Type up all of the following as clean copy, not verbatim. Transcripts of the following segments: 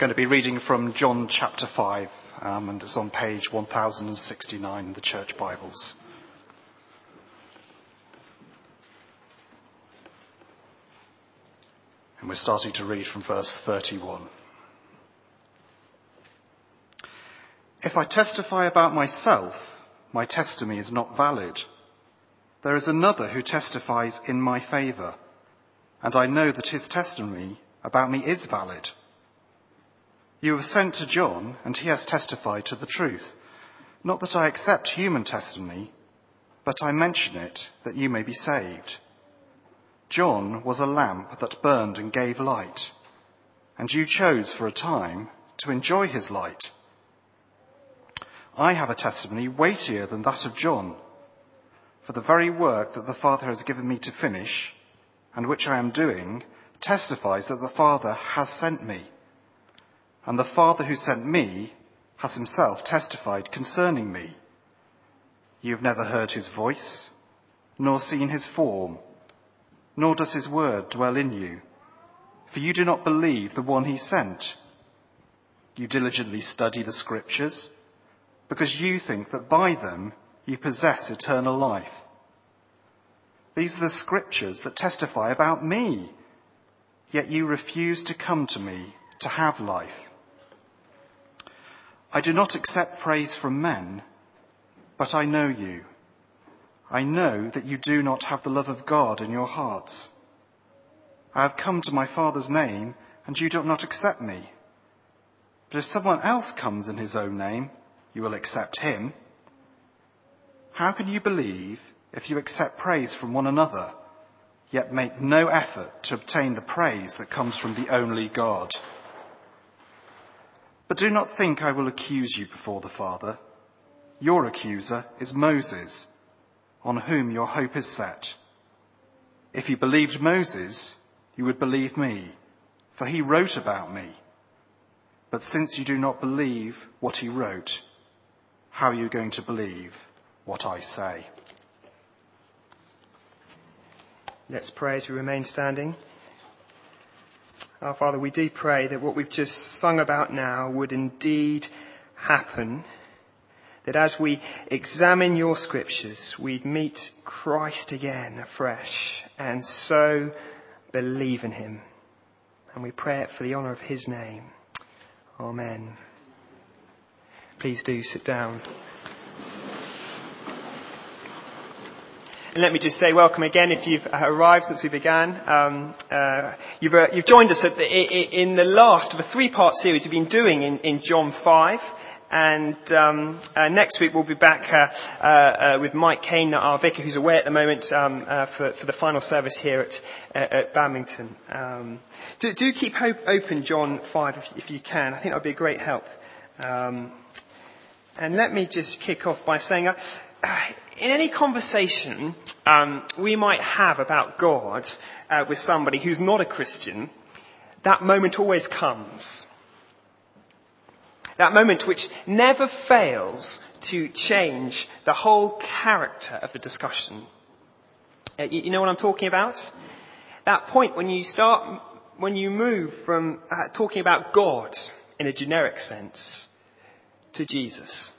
Going to be reading from John chapter 5, and it's on page 1069 in the Church Bibles. And we're starting to read from verse 31. If I testify about myself, my testimony is not valid. There is another who testifies in my favour, and I know that his testimony about me is valid. You have sent to John, and he has testified to the truth. Not that I accept human testimony, but I mention it that you may be saved. John was a lamp that burned and gave light, and you chose for a time to enjoy his light. I have a testimony weightier than that of John, for the very work that the Father has given me to finish, and which I am doing, testifies that the Father has sent me. And the Father who sent me has himself testified concerning me. You have never heard his voice, nor seen his form, nor does his word dwell in you, for you do not believe the one he sent. You diligently study the Scriptures, because you think that by them you possess eternal life. These are the Scriptures that testify about me, yet you refuse to come to me to have life. I do not accept praise from men, but I know you. I know that you do not have the love of God in your hearts. I have come to my Father's name, and you do not accept me. But if someone else comes in his own name, you will accept him. How can you believe if you accept praise from one another, yet make no effort to obtain the praise that comes from the only God? But do not think I will accuse you before the Father. Your accuser is Moses, on whom your hope is set. If you believed Moses, you would believe me, for he wrote about me. But since you do not believe what he wrote, how are you going to believe what I say? Let's pray as we remain standing. Our Father, we do pray that what we've just sung about now would indeed happen, that as we examine your Scriptures, we'd meet Christ again afresh and so believe in him. And we pray it for the honour of his name. Amen. Please do sit down. And let me just say welcome again if you've arrived since we began. You've joined us in the last of a three-part series we've been doing in John 5. And next week we'll be back with Mike Kane, our vicar, who's away at the moment, for the final service here at Badminton. Do keep open John 5 if you can. I think that would be a great help. And let me just kick off by saying, in any conversation we might have about God with somebody who's not a Christian, that moment always comes. That moment which never fails to change the whole character of the discussion. You know what I'm talking about? That point when you move from talking about God in a generic sense to Jesus.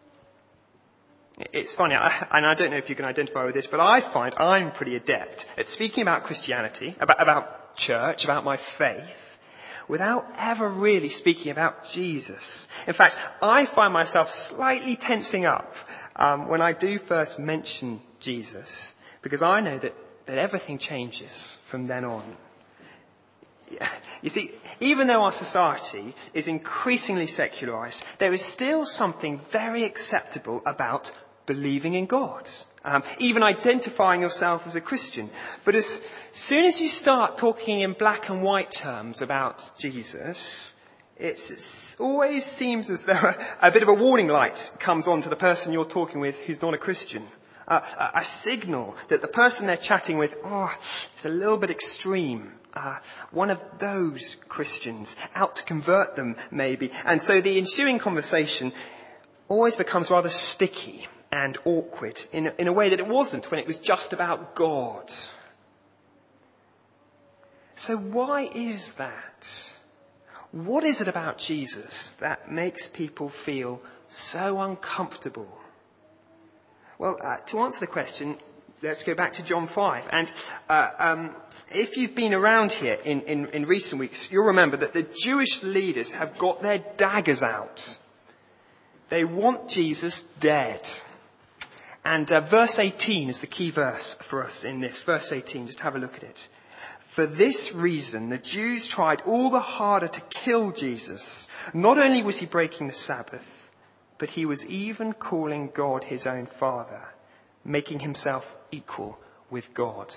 It's funny, and I don't know if you can identify with this, but I find I'm pretty adept at speaking about Christianity, about church, about my faith, without ever really speaking about Jesus. In fact, I find myself slightly tensing up when I do first mention Jesus, because I know that everything changes from then on. You see, even though our society is increasingly secularized, there is still something very acceptable about believing in God, even identifying yourself as a Christian. But as soon as you start talking in black and white terms about Jesus, it always seems as though a bit of a warning light comes on to the person you're talking with who's not a Christian. A signal that the person they're chatting with, is a little bit extreme. One of those Christians, out to convert them maybe. And so the ensuing conversation always becomes rather sticky and awkward in a way that it wasn't when it was just about God. So why is that? What is it about Jesus that makes people feel so uncomfortable? Well, to answer the question, let's go back to John 5. And if you've been around here in recent weeks, you'll remember that the Jewish leaders have got their daggers out. They want Jesus dead. And verse 18 is the key verse for us in this. Verse 18, just have a look at it. For this reason, the Jews tried all the harder to kill Jesus. Not only was he breaking the Sabbath, but he was even calling God his own Father, making himself equal with God.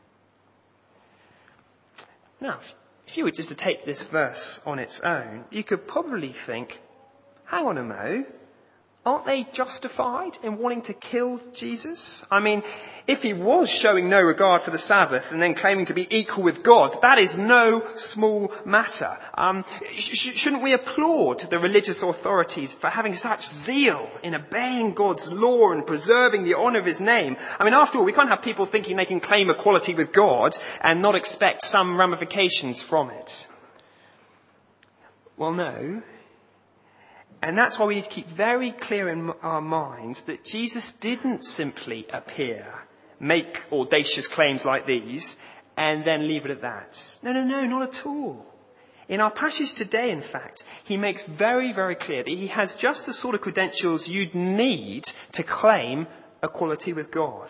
Now, if you were just to take this verse on its own, you could probably think, hang on a mo, aren't they justified in wanting to kill Jesus? I mean, if he was showing no regard for the Sabbath and then claiming to be equal with God, that is no small matter. Shouldn't we applaud the religious authorities for having such zeal in obeying God's law and preserving the honour of his name? I mean, after all, we can't have people thinking they can claim equality with God and not expect some ramifications from it. Well, no. And that's why we need to keep very clear in our minds that Jesus didn't simply appear, make audacious claims like these, and then leave it at that. No, not at all. In our passage today, in fact, he makes very, very clear that he has just the sort of credentials you'd need to claim equality with God.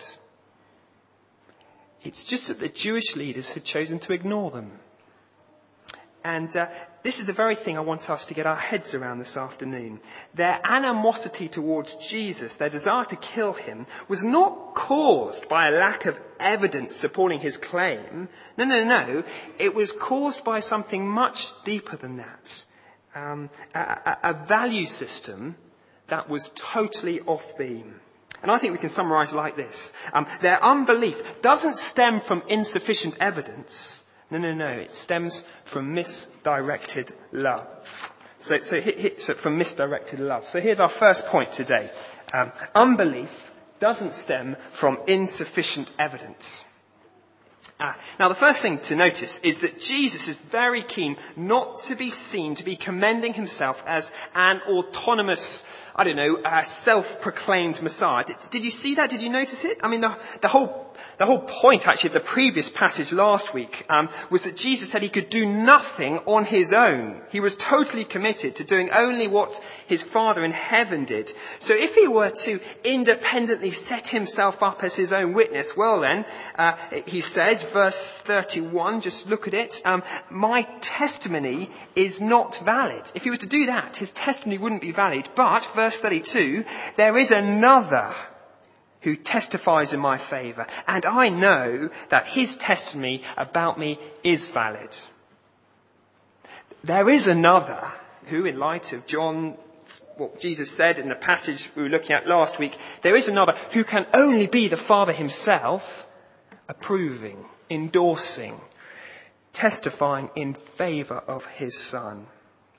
It's just that the Jewish leaders had chosen to ignore them. And this is the very thing I want us to get our heads around this afternoon. Their animosity towards Jesus, their desire to kill him, was not caused by a lack of evidence supporting his claim. No. It was caused by something much deeper than that. A value system that was totally off beam. And I think we can summarise like this. Their unbelief doesn't stem from insufficient evidence. No. It stems from misdirected love. So from misdirected love. So here's our first point today. Unbelief doesn't stem from insufficient evidence. Now the first thing to notice is that Jesus is very keen not to be seen to be commending himself as an autonomous, self-proclaimed Messiah. Did you see that? Did you notice it? I mean, the whole point actually of the previous passage last week was that Jesus said he could do nothing on his own. He was totally committed to doing only what his Father in heaven did. So if he were to independently set himself up as his own witness, well then, he says, verse 31, just look at it, my testimony is not valid. If he was to do that, his testimony wouldn't be valid. But, verse 32, there is another who testifies in my favour, and I know that his testimony about me is valid. There is another who, in light of what Jesus said in the passage we were looking at last week, there is another who can only be the Father himself, approving, endorsing, testifying in favour of his Son.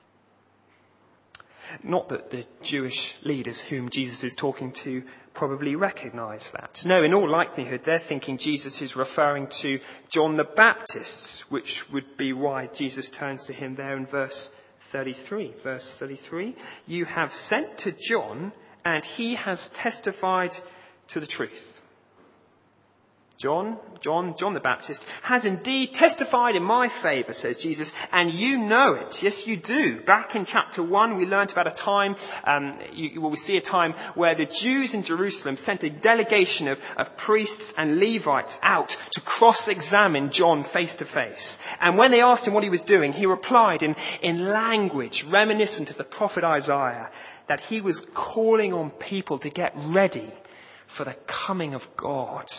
Not that the Jewish leaders whom Jesus is talking to probably recognise that. No, in all likelihood, they're thinking Jesus is referring to John the Baptist, which would be why Jesus turns to him there in verse 33. Verse 33, you have sent to John, and he has testified to the truth. John the Baptist, has indeed testified in my favour, says Jesus, and you know it. Yes, you do. Back in chapter 1, we learnt about a time, we see a time where the Jews in Jerusalem sent a delegation of priests and Levites out to cross-examine John face to face. And when they asked him what he was doing, he replied in language reminiscent of the prophet Isaiah, that he was calling on people to get ready for the coming of God.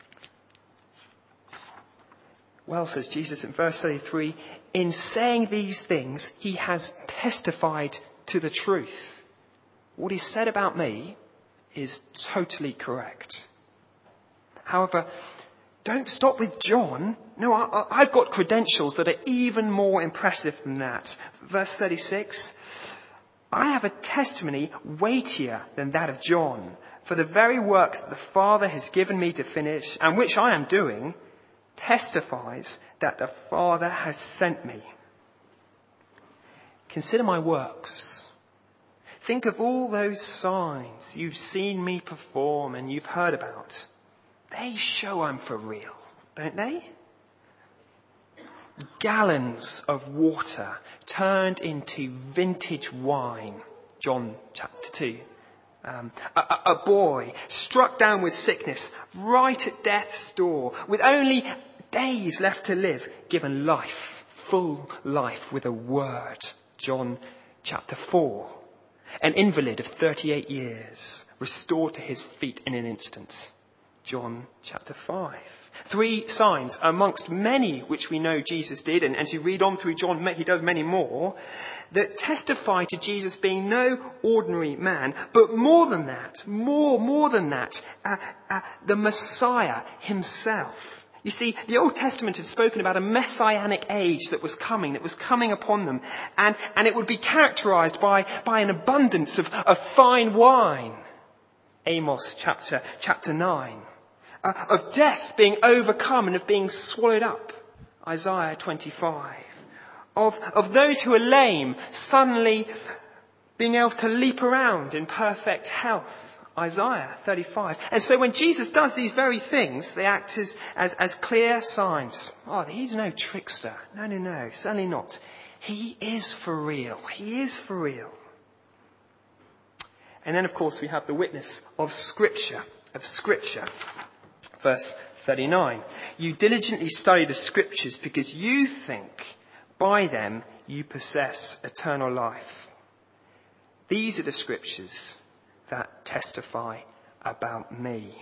Well, says Jesus in verse 33, in saying these things, he has testified to the truth. What he said about me is totally correct. However, don't stop with John. No, I've got credentials that are even more impressive than that. Verse 36, I have a testimony weightier than that of John, for the very work that the Father has given me to finish, and which I am doing, testifies that the Father has sent me. Consider my works. Think of all those signs you've seen me perform and you've heard about. They show I'm for real, don't they? Gallons of water turned into vintage wine. John chapter 2. A boy struck down with sickness right at death's door, with only days left to live, given life, full life with a word. John chapter 4. An invalid of 38 years, restored to his feet in an instant. John chapter 5. 3 signs amongst many which we know Jesus did, and as you read on through John, he does many more, that testify to Jesus being no ordinary man, but more than that, the Messiah himself. You see, the Old Testament had spoken about a messianic age that was coming upon them, and it would be characterized by an abundance of fine wine. Amos chapter 9. Of death being overcome and of being swallowed up. Isaiah 25. Of those who are lame suddenly being able to leap around in perfect health. Isaiah 35. And so when Jesus does these very things, they act as clear signs. Oh, he's no trickster. No, certainly not. He is for real. He is for real. And then, of course, we have the witness of Scripture. Verse 39. You diligently study the Scriptures because you think by them you possess eternal life. These are the Scriptures that testify about me.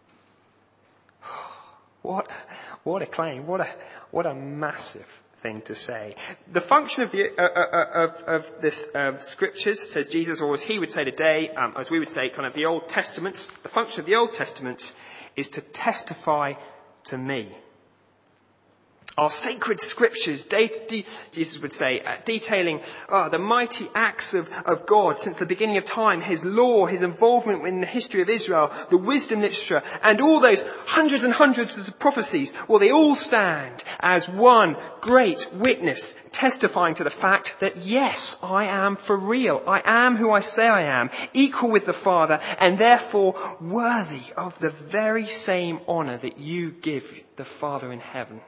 What a claim! What a massive thing to say. The function of this Scriptures, says Jesus, or as he would say today, as we would say, kind of the Old Testament. The function of the Old Testament is to testify to me. Our sacred Scriptures, Jesus would say, detailing the mighty acts of God since the beginning of time, his law, his involvement in the history of Israel, the wisdom literature, and all those hundreds and hundreds of prophecies. Well, they all stand as one great witness testifying to the fact that, yes, I am for real. I am who I say I am, equal with the Father, and therefore worthy of the very same honour that you give the Father in heaven.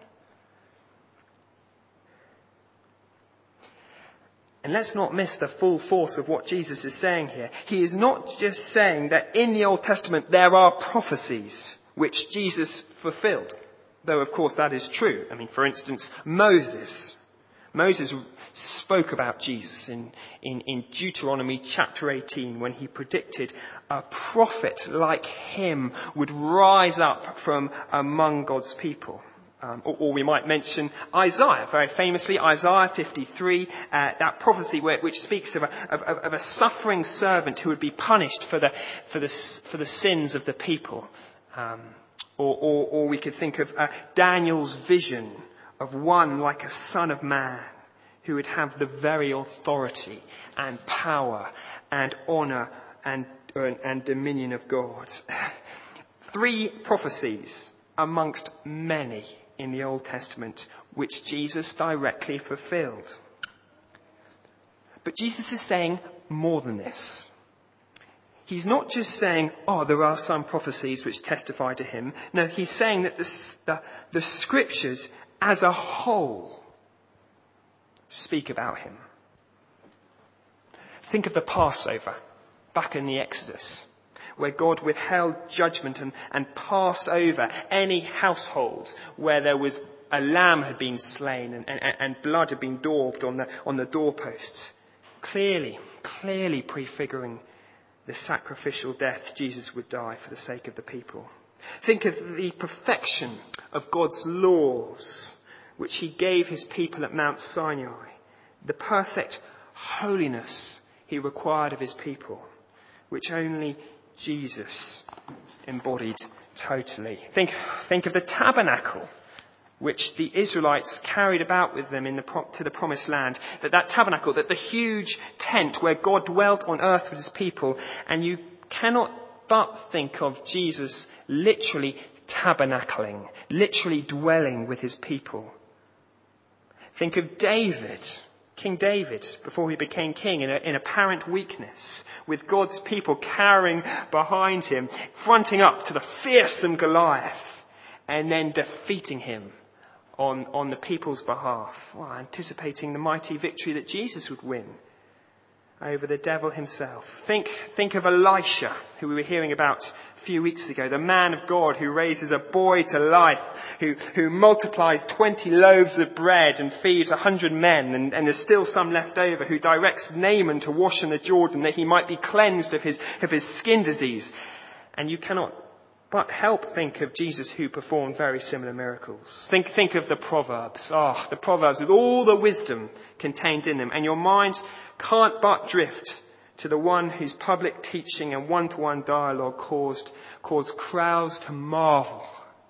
And let's not miss the full force of what Jesus is saying here. He is not just saying that in the Old Testament there are prophecies which Jesus fulfilled. Though, of course, that is true. I mean, for instance, Moses spoke about Jesus in Deuteronomy chapter 18 when he predicted a prophet like him would rise up from among God's people. Or we might mention Isaiah, very famously, Isaiah 53, that prophecy which speaks of a suffering servant who would be punished for the sins of the people. Or we could think of Daniel's vision of one like a son of man who would have the very authority and power and honour and dominion of God. 3 prophecies amongst many in the Old Testament, which Jesus directly fulfilled. But Jesus is saying more than this. He's not just saying, there are some prophecies which testify to him. No, he's saying that the Scriptures as a whole speak about him. Think of the Passover back in the Exodus, where God withheld judgment and passed over any household where there was a lamb had been slain and blood had been daubed on the doorposts, clearly prefiguring the sacrificial death Jesus would die for the sake of the people. Think of the perfection of God's laws, which he gave his people at Mount Sinai, the perfect holiness he required of his people, which only Jesus embodied totally. Think of the tabernacle which the Israelites carried about with them to the promised land. That tabernacle, that the huge tent where God dwelt on earth with his people. And you cannot but think of Jesus literally tabernacling, literally dwelling with his people. Think of David King David, before he became king, in apparent weakness, with God's people cowering behind him, fronting up to the fearsome Goliath, and then defeating him on the people's behalf, anticipating the mighty victory that Jesus would win over the devil himself. Think of Elisha, who we were hearing about a few weeks ago, the man of God who raises a boy to life, who multiplies 20 loaves of bread and feeds 100 men, and there's still some left over, who directs Naaman to wash in the Jordan that he might be cleansed of his skin disease. And you cannot but help think of Jesus, who performed very similar miracles. Think of the Proverbs. The Proverbs with all the wisdom contained in them. And your mind can't but drift to the one whose public teaching and one-to-one dialogue caused crowds to marvel.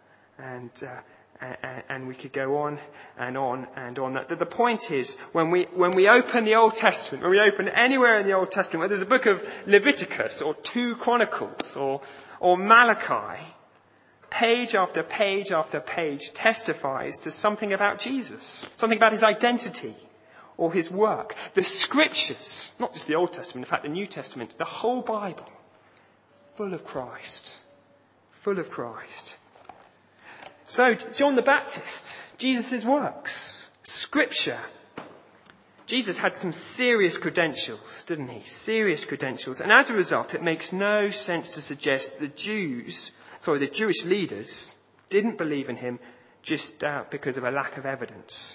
And we could go on and on and on. The point is, when we open the Old Testament, when we open anywhere in the Old Testament, whether there's a book of Leviticus or 2 Chronicles or Malachi, page after page after page testifies to something about Jesus, something about his identity or his work. The Scriptures, not just the Old Testament, in fact the New Testament, the whole Bible, full of Christ. Full of Christ. So, John the Baptist, Jesus' works, Scripture. Jesus had some serious credentials, didn't he? Serious credentials. And as a result, it makes no sense to suggest the Jewish leaders didn't believe in him just because of a lack of evidence.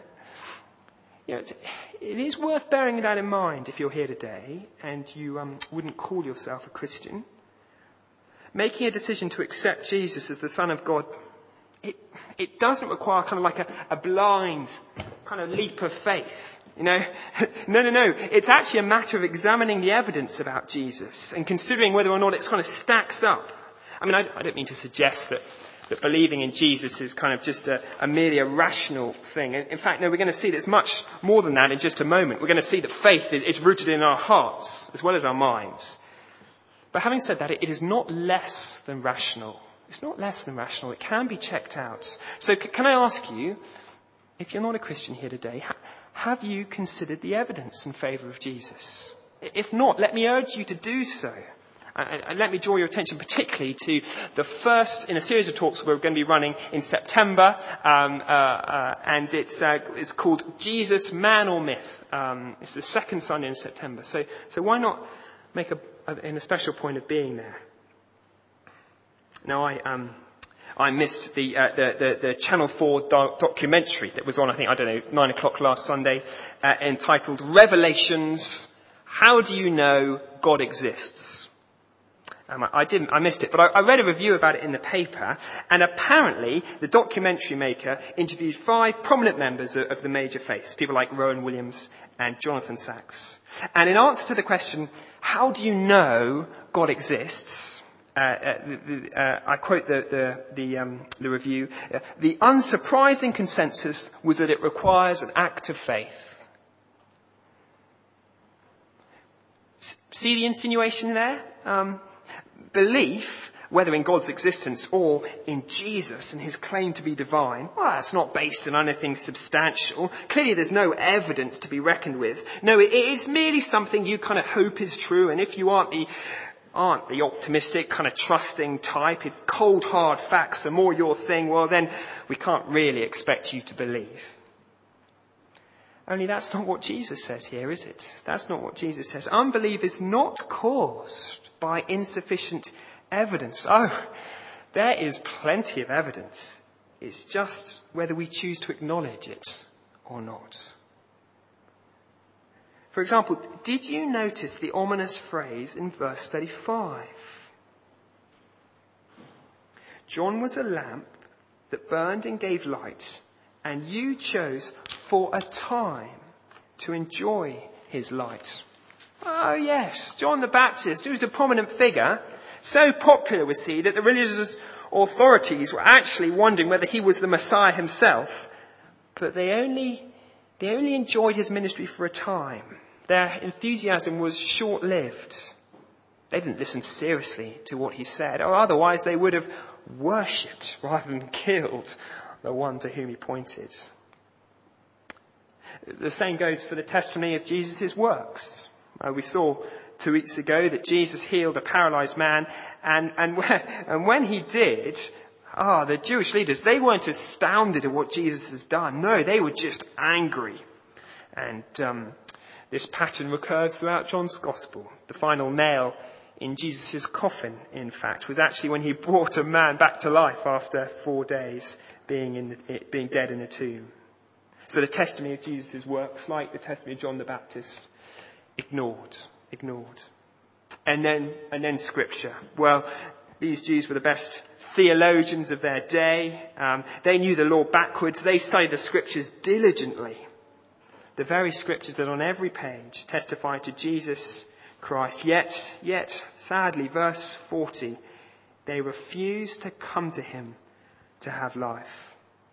It is worth bearing that in mind if you're here today and you wouldn't call yourself a Christian. Making a decision to accept Jesus as the Son of God, it doesn't require kind of like a blind kind of leap of faith. No. It's actually a matter of examining the evidence about Jesus and considering whether or not it kind of stacks up. I mean, I don't mean to suggest that believing in Jesus is kind of just merely a rational thing. In fact, no, we're going to see that it's much more than that in just a moment. We're going to see that faith is rooted in our hearts as well as our minds. But having said that, it is not less than rational. It's not less than rational. It can be checked out. So can I ask you, if you're not a Christian here today, have you considered the evidence in favour of Jesus? If not, let me urge you to do so. And let me draw your attention particularly to the first in a series of talks we're going to be running in September, and it's called Jesus, Man or Myth. It's the second Sunday in September. So why not make a special point of being there? Now I missed the Channel 4 documentary that was on, 9 o'clock last Sunday, entitled Revelations, How Do You Know God Exists? I missed it, but I read a review about it in the paper, and apparently the documentary maker interviewed 5 prominent members of the major faiths, people like Rowan Williams and Jonathan Sacks. And in answer to the question, how do you know God exists? I quote the review, the unsurprising consensus was that it requires an act of faith. See the insinuation there? Belief, whether in God's existence or in Jesus and his claim to be divine, that's not based on anything substantial. Clearly there's no evidence to be reckoned with. No, it is merely something you kind of hope is true, and if you aren't the optimistic, kind of trusting type, if cold hard facts are more your thing, well then we can't really expect you to believe. Only that's not what Jesus says here, is it? That's not what Jesus says. Unbelief is not caused by insufficient evidence. There is plenty of evidence. It's just whether we choose to acknowledge it or not. For example, did you notice the ominous phrase in verse 35? John was a lamp that burned and gave light, and you chose for a time to enjoy his light. Oh yes, John the Baptist, who was a prominent figure, so popular was he that the religious authorities were actually wondering whether he was the Messiah himself. But they only enjoyed his ministry for a time. Their enthusiasm was short-lived. They didn't listen seriously to what he said, or otherwise they would have worshipped rather than killed the one to whom he pointed. The same goes for the testimony of Jesus' works. We saw 2 weeks ago that Jesus healed a paralyzed man, and when he did, the Jewish leaders, they weren't astounded at what Jesus has done. No, they were just angry. And this pattern recurs throughout John's Gospel. The final nail in Jesus' coffin, in fact, was actually when he brought a man back to life after 4 days being dead in a tomb. So the testimony of Jesus' works, like the testimony of John the Baptist, ignored. And then Scripture. Well, these Jews were the best theologians of their day. They knew the law backwards. They studied the Scriptures diligently. The very Scriptures that on every page testify to Jesus Christ. Yet, sadly, verse 40, they refuse to come to him to have life.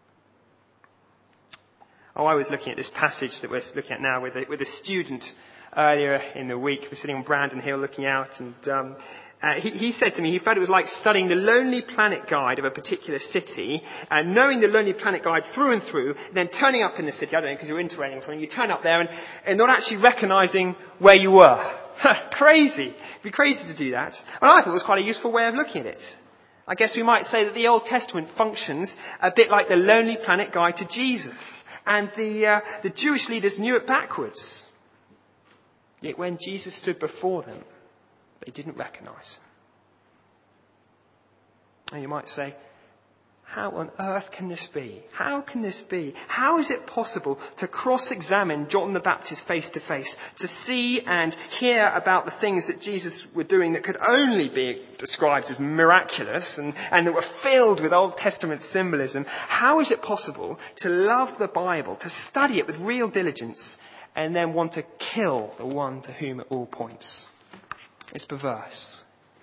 I was looking at this passage that we're looking at now with a student earlier in the week. We're sitting on Brandon Hill looking out, and he said to me he felt it was like studying the Lonely Planet Guide of a particular city, and knowing the Lonely Planet Guide through and through, then turning up in the city, I don't know, because you're Interrailing or something, you turn up there and not actually recognising where you were. Crazy. It'd be crazy to do that. And I thought it was quite a useful way of looking at it. I guess we might say that the Old Testament functions a bit like the Lonely Planet Guide to Jesus. And the Jewish leaders knew it backwards. Yet when Jesus stood before them, they didn't recognise him. And you might say, how on earth can this be? How can this be? How is it possible to cross-examine John the Baptist face to face, to see and hear about the things that Jesus were doing that could only be described as miraculous and that were filled with Old Testament symbolism? How is it possible to love the Bible, to study it with real diligence, and then want to kill the one to whom it all points? It's perverse.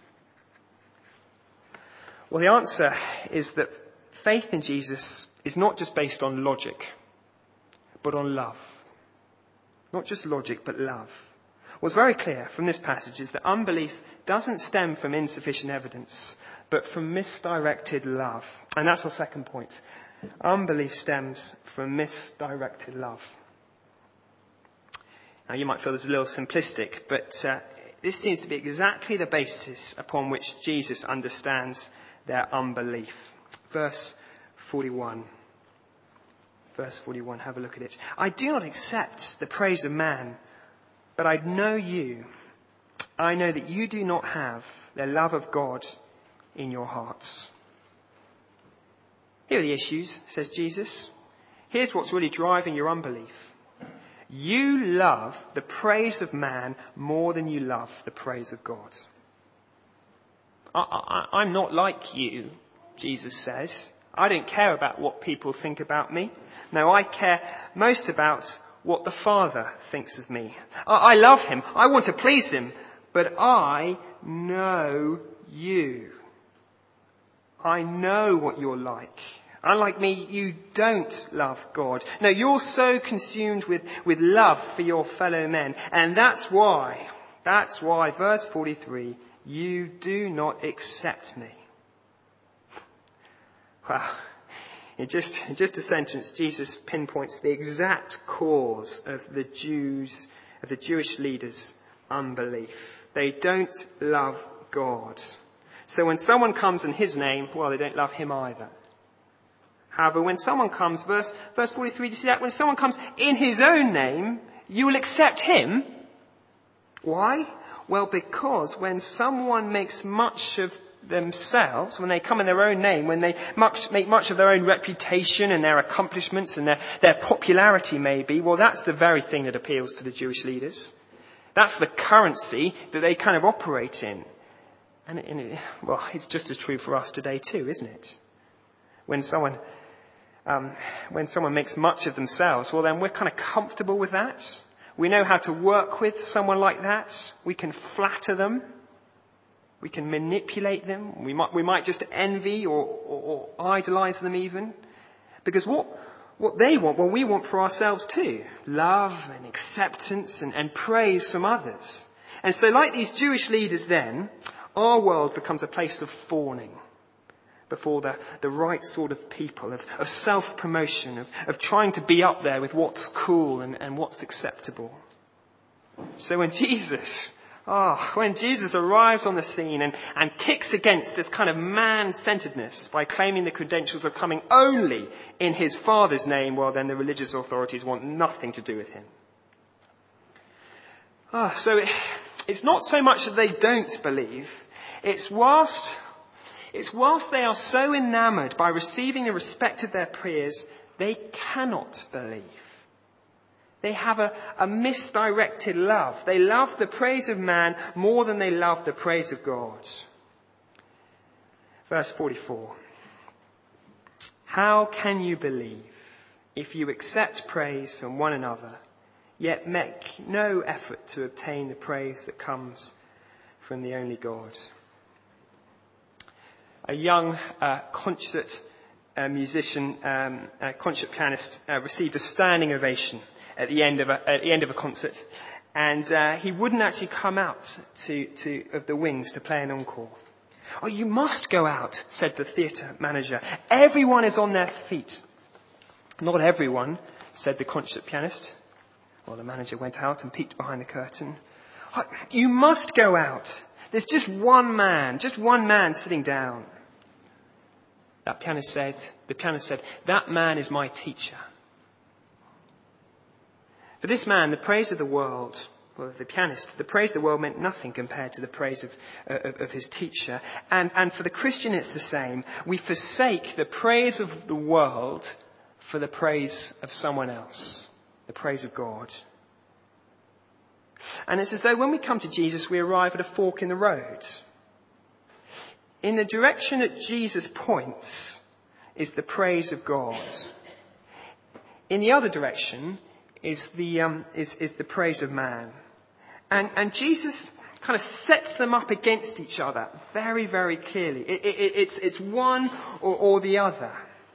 Well, the answer is that faith in Jesus is not just based on logic, but on love. Not just logic, but love. What's very clear from this passage is that unbelief doesn't stem from insufficient evidence, but from misdirected love. And that's our second point. Unbelief stems from misdirected love. Now, you might feel this is a little simplistic, but this seems to be exactly the basis upon which Jesus understands their unbelief. Verse 41. Verse 41, have a look at it. I do not accept the praise of man, but I know you. I know that you do not have the love of God in your hearts. Here are the issues, says Jesus. Here's what's really driving your unbelief. You love the praise of man more than you love the praise of God. I'm not like you, Jesus says. I don't care about what people think about me. No, I care most about what the Father thinks of me. I love him. I want to please him. But I know you. I know what you're like. Unlike me, you don't love God. No, you're so consumed with love for your fellow men. And that's why, verse 43, you do not accept me. Wow. In just a sentence, Jesus pinpoints the exact cause of the Jewish leaders' unbelief. They don't love God. So when someone comes in his name, well, they don't love him either. However, when someone comes, verse 43, do you see that? When someone comes in his own name, you will accept him. Why? Well, because when someone makes much of themselves, when they come in their own name, when they make much of their own reputation and their accomplishments and their popularity maybe, well, that's the very thing that appeals to the Jewish leaders. That's the currency that they kind of operate in. And it's just as true for us today too, isn't it? When someone makes much of themselves, well, then we're kind of comfortable with that. We know how to work with someone like that. We can flatter them. We can manipulate them. We might just envy or idolize them even. Because what they want, well, we want for ourselves too. Love and acceptance and praise from others. And so like these Jewish leaders then, our world becomes a place of fawning. before the right sort of people, of self-promotion, of trying to be up there with what's cool and what's acceptable. So when Jesus arrives on the scene and kicks against this kind of man-centeredness by claiming the credentials of coming only in his Father's name, well, then the religious authorities want nothing to do with him. So it's not so much that they don't believe. It's whilst they are so enamoured by receiving the respect of their peers, they cannot believe. They have a misdirected love. They love the praise of man more than they love the praise of God. Verse 44. How can you believe if you accept praise from one another, yet make no effort to obtain the praise that comes from the only God? A young concert musician, concert pianist, received a standing ovation at the end of a concert, and he wouldn't actually come out of the wings to play an encore. "Oh, you must go out," said the theatre manager. "Everyone is on their feet." "Not everyone," said the concert pianist. Well, the manager went out and peeked behind the curtain. "Oh, you must go out. There's just one man sitting down." The pianist said, "That man is my teacher." For this man, the praise of the world, well, the pianist, the praise of the world meant nothing compared to the praise of his teacher. And for the Christian, it's the same. We forsake the praise of the world for the praise of someone else, the praise of God. And it's as though when we come to Jesus, we arrive at a fork in the road. In the direction that Jesus points is the praise of God. In the other direction is the praise of man. And Jesus kind of sets them up against each other very, very clearly. It's one or the other.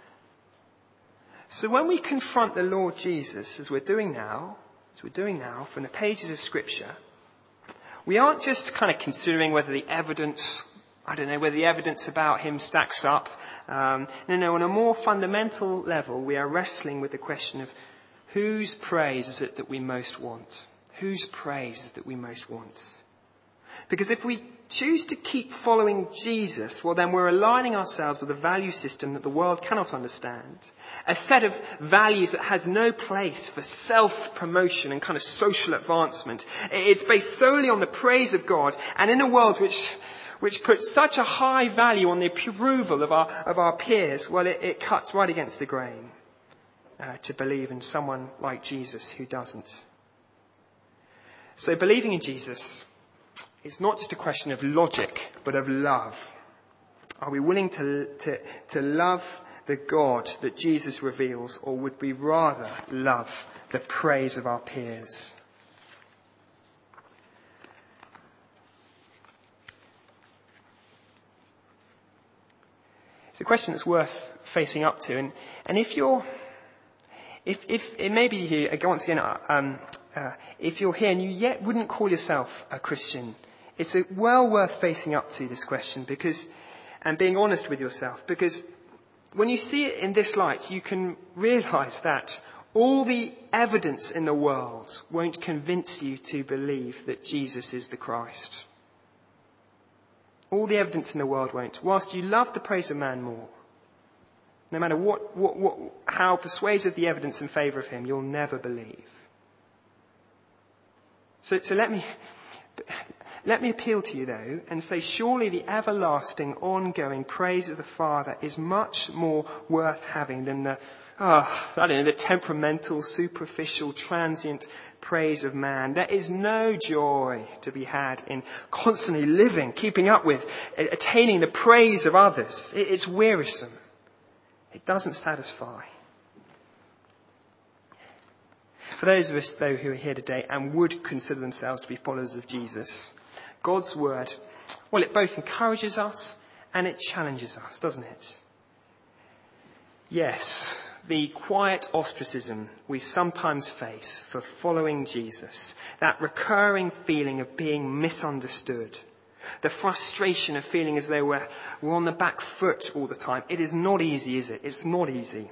So when we confront the Lord Jesus, as we're doing now from the pages of Scripture, we aren't just kind of considering whether the evidence about him stacks up. No, on a more fundamental level, we are wrestling with the question of whose praise is it that we most want? Whose praise is it that we most want? Because if we choose to keep following Jesus, well, then we're aligning ourselves with a value system that the world cannot understand. A set of values that has no place for self-promotion and kind of social advancement. It's based solely on the praise of God, and in a world which puts such a high value on the approval of our peers, well, it cuts right against the grain to believe in someone like Jesus who doesn't. So believing in Jesus is not just a question of logic, but of love. Are we willing to love the God that Jesus reveals, or would we rather love the praise of our peers? It's a question that's worth facing up to, and if it may be here once again, if you're here and you yet wouldn't call yourself a Christian, it's well worth facing up to this question and being honest with yourself, because when you see it in this light, you can realise that all the evidence in the world won't convince you to believe that Jesus is the Christ. All the evidence in the world won't. Whilst you love the praise of man more, no matter how persuasive the evidence in favour of him, you'll never believe. So let me appeal to you though and say, surely the everlasting, ongoing praise of the Father is much more worth having than the temperamental, superficial, transient praise of man. There is no joy to be had in constantly living, keeping up with, attaining the praise of others. It's wearisome. It doesn't satisfy. For those of us, though, who are here today and would consider themselves to be followers of Jesus, God's word, well, it both encourages us and it challenges us, doesn't it? Yes, the quiet ostracism we sometimes face for following Jesus, that recurring feeling of being misunderstood, The frustration of feeling as though we're on the back foot all the time. It is not easy, is it? It's not easy.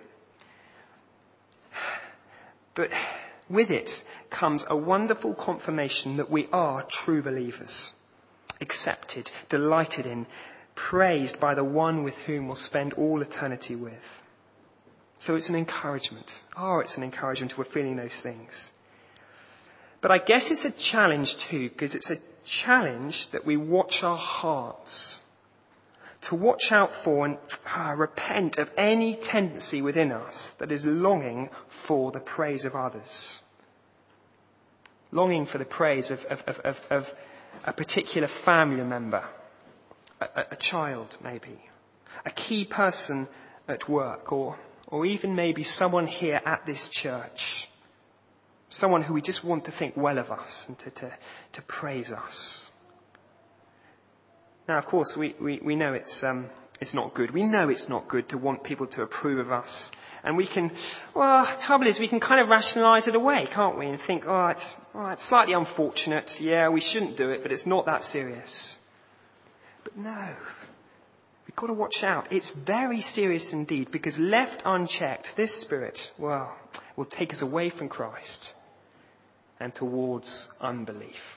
But with it comes a wonderful confirmation that we are true believers. Accepted, delighted in, praised by the one with whom we'll spend all eternity with. So it's an encouragement. It's an encouragement if we're feeling those things. But I guess it's a challenge too, because it's a challenge that we watch our hearts. To watch out for and repent of any tendency within us that is longing for the praise of others. Longing for the praise of a particular family member, a child maybe, a key person at work, or even maybe someone here at this church. Someone who we just want to think well of us and to praise us. Now, of course, we know it's not good. We know it's not good to want people to approve of us. And the trouble is we can kind of rationalise it away, can't we? And think, it's slightly unfortunate. Yeah, we shouldn't do it, but it's not that serious. But no, we've got to watch out. It's very serious indeed, because left unchecked, this spirit, will take us away from Christ and towards unbelief.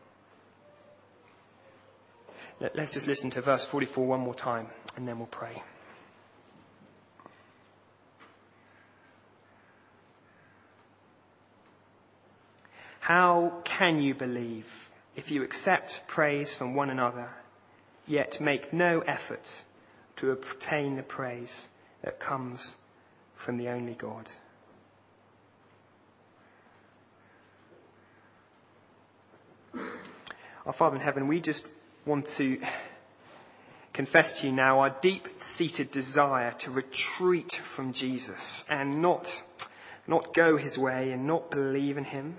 Let's just listen to verse 44 one more time, and then we'll pray. How can you believe if you accept praise from one another, yet make no effort to obtain the praise that comes from the only God? Our Father in heaven, we just want to confess to you now our deep-seated desire to retreat from Jesus and not go his way and not believe in him.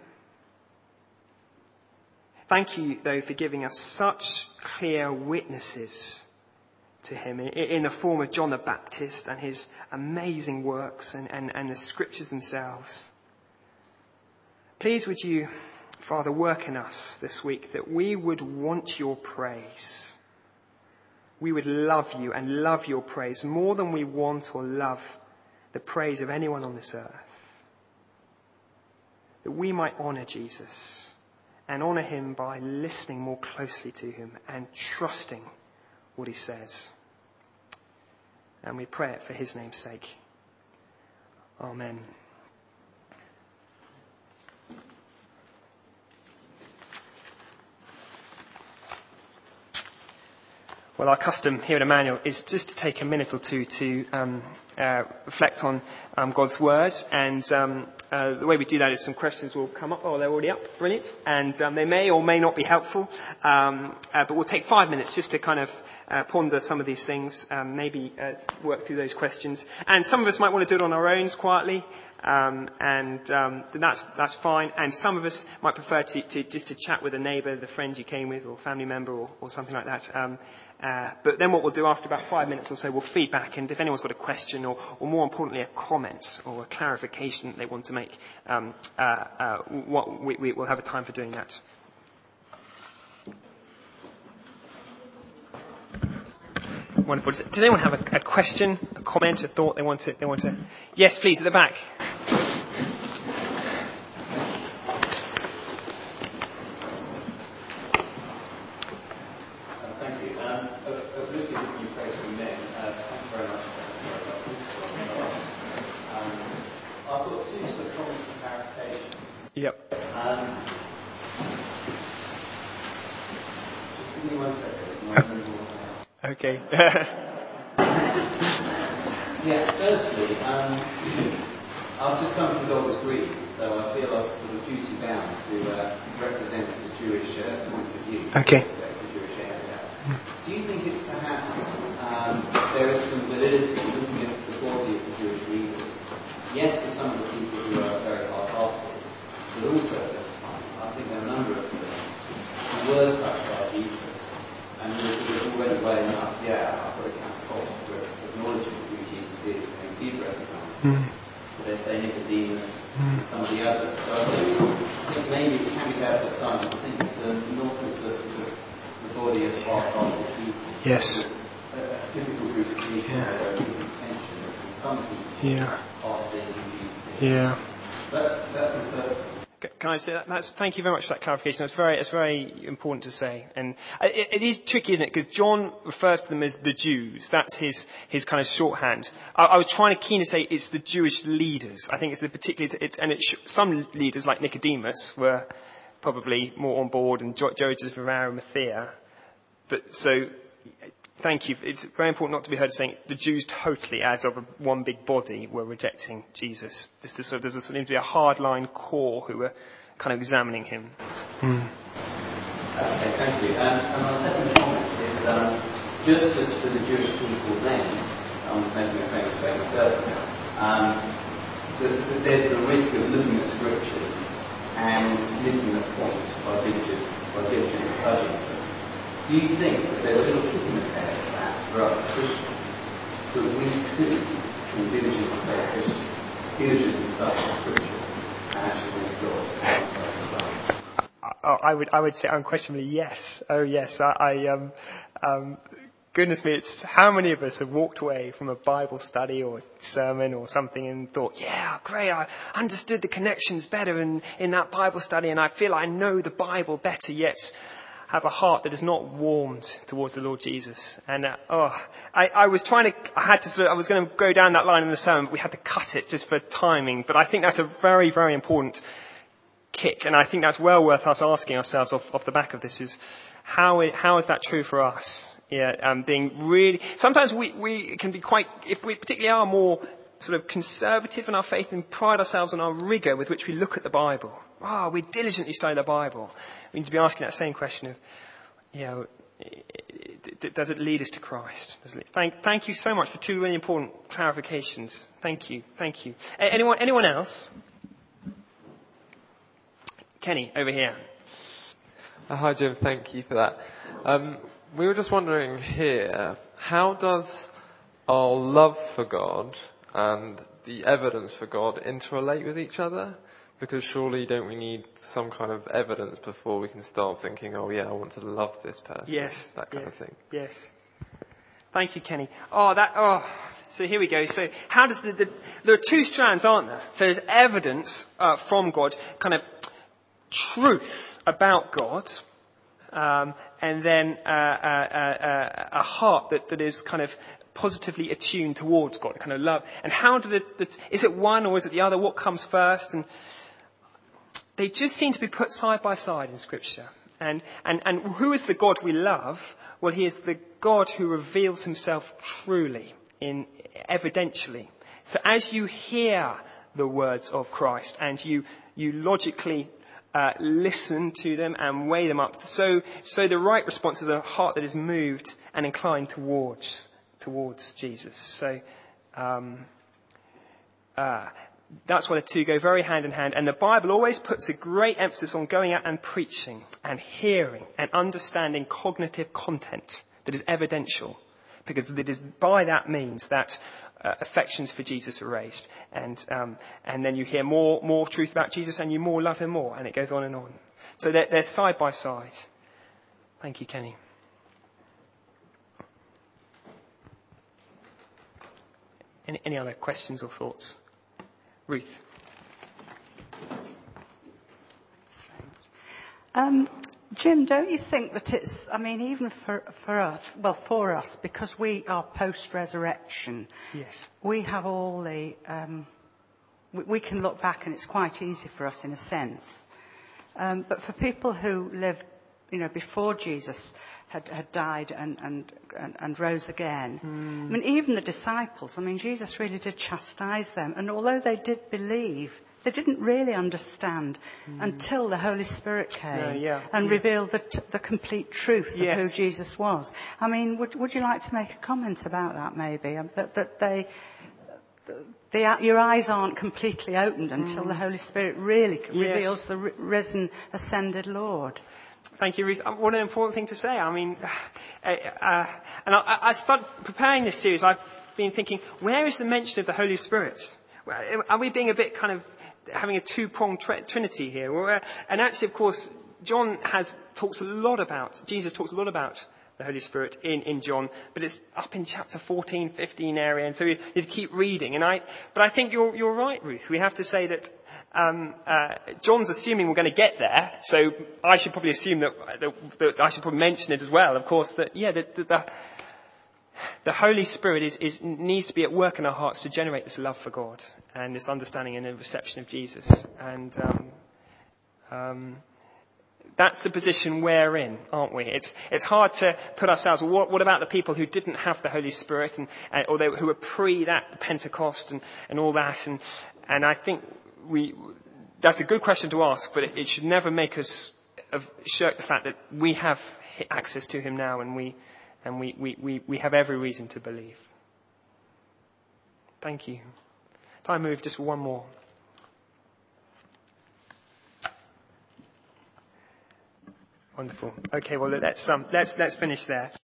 Thank you, though, for giving us such clear witnesses to him in the form of John the Baptist and his amazing works and the scriptures themselves. Please would you, Father, work in us this week that we would want your praise. We would love you and love your praise more than we want or love the praise of anyone on this earth. That we might honour Jesus and honour him by listening more closely to him and trusting what he says. And we pray it for his name's sake. Amen. Well, our custom here at Emmanuel is just to take a minute or two to reflect on God's words. And the way we do that is some questions will come up. Oh, they're already up. Brilliant. And they may or may not be helpful. But we'll take 5 minutes just to kind of ponder some of these things, maybe work through those questions. And some of us might want to do it on our own quietly. Then that's fine. And some of us might prefer to chat with a neighbour, the friend you came with, or family member, or something like that. But then what we'll do after about 5 minutes or so, we'll feed back, and if anyone's got a question or more importantly a comment or a clarification that they want to make, we'll have a time for doing that. Wonderful. Does anyone have a question, a comment, a thought they want to? Yes, please, at the back. Yep. Just give me 1 second. Okay. Yeah, firstly, I've just come from Golders Green, so I feel I've sort of duty bound to represent the Jewish point of view. Okay. The Jewish area. Do you think it's perhaps there is some validity looking at the body of the Jewish leaders? Yes, for some of the people who are very hard-hearted, but also at this time, I think there are a number of them who were touched by Jesus and who are sort of already weighing up, I've got to count the cost for acknowledging who Jesus is and who did recognise. So they're saying Nicodemus and some of the others. So I think maybe it can be helpful at times to think of them not as a sort of the body of very hard-hearted people. Yes. A typical group of people where there are big tensions, and some people are staying confused. Yeah. That's the first. Can I say that? Thank you very much for that clarification. It's very important to say. And it is tricky, isn't it? Because John refers to them as the Jews. That's his kind of shorthand. I was trying to keen to say it's the Jewish leaders. I think it's the particular, some leaders like Nicodemus were probably more on board, and Joseph of Arimathea. But so, thank you. It's very important not to be heard as saying the Jews totally, as of one big body, were rejecting Jesus. There's seems to be a hardline core who were kind of examining him. Okay, thank you. And my second comment is just as for the Jewish people then, I'm making the same mistake as earlier, there's the risk of looking at scriptures and missing the point by diligent studying them. Do you think that there's a little kick in the tail of that for us as Christians, that we too can diligently study scriptures and actually miss God? I would say unquestionably yes. Oh yes. Goodness me, it's how many of us have walked away from a Bible study or sermon or something and thought, yeah, great, I understood the connections better in that Bible study, and I feel I know the Bible better, yet have a heart that is not warmed towards the Lord Jesus. And I was going to go down that line in the sermon, but we had to cut it just for timing. But I think that's a very, very important kick, and I think that's well worth us asking ourselves off the back of this: is how is that true for us? Yeah, being really. Sometimes we can be quite, if we particularly are more sort of conservative in our faith and pride ourselves on our rigour with which we look at the Bible. We diligently study the Bible. We need to be asking that same question of, does it lead us to Christ? Thank you so much for two really important clarifications. Thank you. Anyone else? Kenny, over here. Hi Jim, thank you for that. We were just wondering here, how does our love for God and the evidence for God interrelate with each other? Because surely don't we need some kind of evidence before we can start thinking, I want to love this person. Yes. That kind of thing. Yes. Thank you, Kenny. So here we go. So how does there are two strands, aren't there? So there's evidence from God, kind of truth about God, and then a heart that is kind of positively attuned towards God, kind of love. And how is it one or is it the other? What comes first? And they just seem to be put side by side in Scripture. And who is the God we love? Well, he is the God who reveals himself truly, evidentially. So as you hear the words of Christ and you logically listen to them and weigh them up, so the right response is a heart that is moved and inclined towards Jesus. So that's why the two go very hand in hand. And the Bible always puts a great emphasis on going out and preaching and hearing and understanding cognitive content that is evidential, because it is by that means that affections for Jesus are raised, and then you hear more truth about Jesus and you more love him more, and it goes on and on. So they're side by side. Thank you, Kenny. Any other questions or thoughts? Ruth. Jim, don't you think that it's, even for us, because we are post-resurrection, yes, we have all the, we can look back and it's quite easy for us in a sense. But for people who lived, before Jesus had died and rose again, even the disciples, Jesus really did chastise them. And although they did believe, they didn't really understand until the Holy Spirit came and revealed the complete truth of who Jesus was. Would you like to make a comment about that, maybe? That your eyes aren't completely opened until the Holy Spirit really reveals the risen, ascended Lord. Thank you, Ruth. What an important thing to say. I started preparing this series. I've been thinking, where is the mention of the Holy Spirit? Are we being a bit kind of having a two-pronged trinity here? And actually, of course, Jesus talks a lot about the Holy Spirit in John, but it's up in chapter 14, 15 area, and so you need to keep reading. But I think you're right, Ruth. We have to say that John's assuming we're going to get there, so I should probably assume that I should probably mention it as well. Of course, that the Holy Spirit needs to be at work in our hearts to generate this love for God and this understanding and reception of Jesus. And that's the position we're in, aren't we? It's hard to put ourselves, what about the people who didn't have the Holy Spirit or who were pre that, Pentecost and all that? And I think that's a good question to ask, but it should never make us shirk the fact that we have access to him now, and we have every reason to believe. Thank you. Time move just one more. Wonderful. Okay, well let's finish there.